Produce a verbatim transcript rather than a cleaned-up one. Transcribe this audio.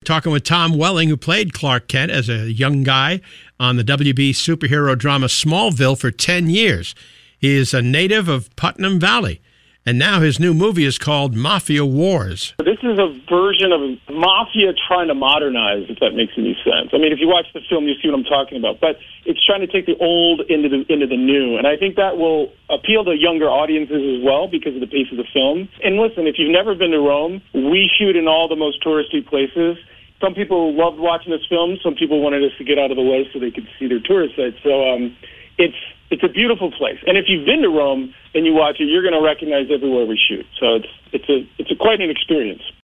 Talking with Tom Welling, who played Clark Kent as a young guy on the W B superhero drama Smallville for ten years. He is a native of Putnam Valley, and now his new movie is called Mafia Wars. This is a version of Mafia trying to modernize, if that makes any sense. I mean, if you watch the film, you see what I'm talking about. But it's trying to take the old into the into the new, and I think that will appeal to younger audiences as well because of the pace of the film. And listen, if you've never been to Rome, we shoot in all the most touristy places. Some people loved watching this film. Some people wanted us to get out of the way so they could see their tourist sites. So um, it's it's a beautiful place. And if you've been to Rome and you watch it, you're going to recognize everywhere we shoot. So it's it's a it's a quite an experience.